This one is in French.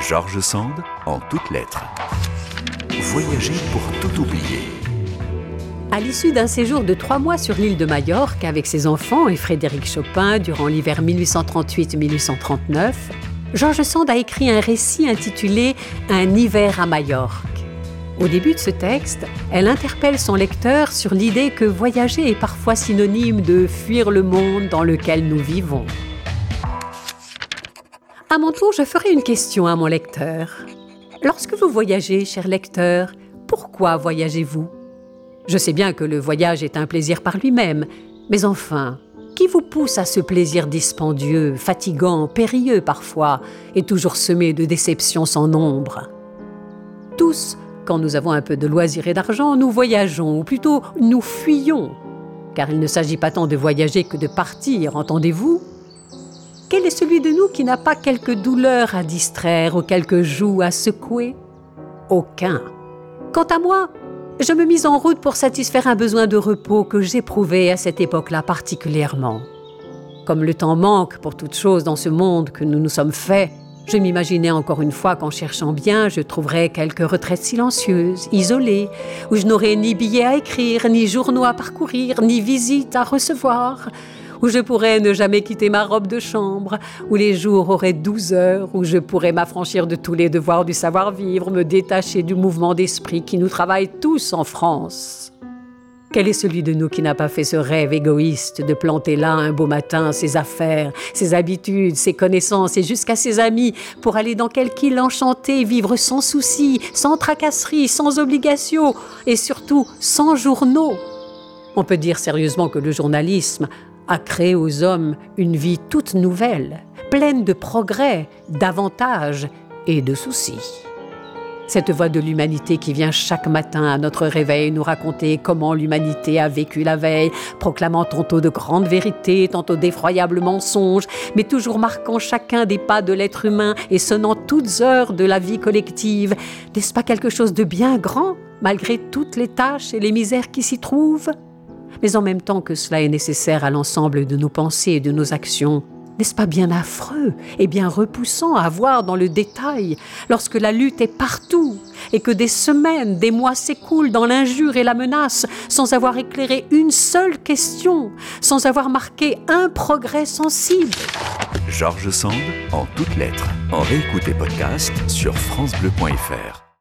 George Sand, en toutes lettres. Voyager pour tout oublier. À l'issue d'un séjour de 3 mois sur l'île de Majorque avec ses enfants et Frédéric Chopin durant l'hiver 1838-1839, George Sand a écrit un récit intitulé « Un hiver à Majorque ». Au début de ce texte, elle interpelle son lecteur sur l'idée que voyager est parfois synonyme de fuir le monde dans lequel nous vivons. À mon tour, je ferai une question à mon lecteur. Lorsque vous voyagez, cher lecteur, pourquoi voyagez-vous ? Je sais bien que le voyage est un plaisir par lui-même, mais enfin, qui vous pousse à ce plaisir dispendieux, fatigant, périlleux parfois, et toujours semé de déceptions sans nombre ? Tous, quand nous avons un peu de loisirs et d'argent, nous voyageons, ou plutôt nous fuyons, car il ne s'agit pas tant de voyager que de partir, entendez-vous ? Quel est celui de nous qui n'a pas quelques douleurs à distraire ou quelques joues à secouer ? Aucun. Quant à moi, je me mis en route pour satisfaire un besoin de repos que j'éprouvais à cette époque-là particulièrement. Comme le temps manque pour toute chose dans ce monde que nous nous sommes faits, je m'imaginais encore une fois qu'en cherchant bien, je trouverais quelques retraites silencieuses, isolées, où je n'aurais ni billets à écrire, ni journaux à parcourir, ni visites à recevoir, où je pourrais ne jamais quitter ma robe de chambre, où les jours auraient 12 heures, où je pourrais m'affranchir de tous les devoirs du savoir-vivre, me détacher du mouvement d'esprit qui nous travaille tous en France. Quel est celui de nous qui n'a pas fait ce rêve égoïste de planter là un beau matin ses affaires, ses habitudes, ses connaissances et jusqu'à ses amis pour aller dans quelque île enchantée, vivre sans soucis, sans tracasseries, sans obligations et surtout sans journaux ? On peut dire sérieusement que le journalisme a créé aux hommes une vie toute nouvelle, pleine de progrès, d'avantages et de soucis. Cette voix de l'humanité qui vient chaque matin à notre réveil nous raconter comment l'humanité a vécu la veille, proclamant tantôt de grandes vérités, tantôt d'effroyables mensonges, mais toujours marquant chacun des pas de l'être humain et sonnant toutes heures de la vie collective. N'est-ce pas quelque chose de bien grand, malgré toutes les tâches et les misères qui s'y trouvent ? Mais en même temps que cela est nécessaire à l'ensemble de nos pensées et de nos actions, n'est-ce pas bien affreux et bien repoussant à voir dans le détail lorsque la lutte est partout et que des semaines, des mois s'écoulent dans l'injure et la menace sans avoir éclairé une seule question, sans avoir marqué un progrès sensible ? George Sand, en toutes lettres. En réécoute et podcast sur francebleu.fr.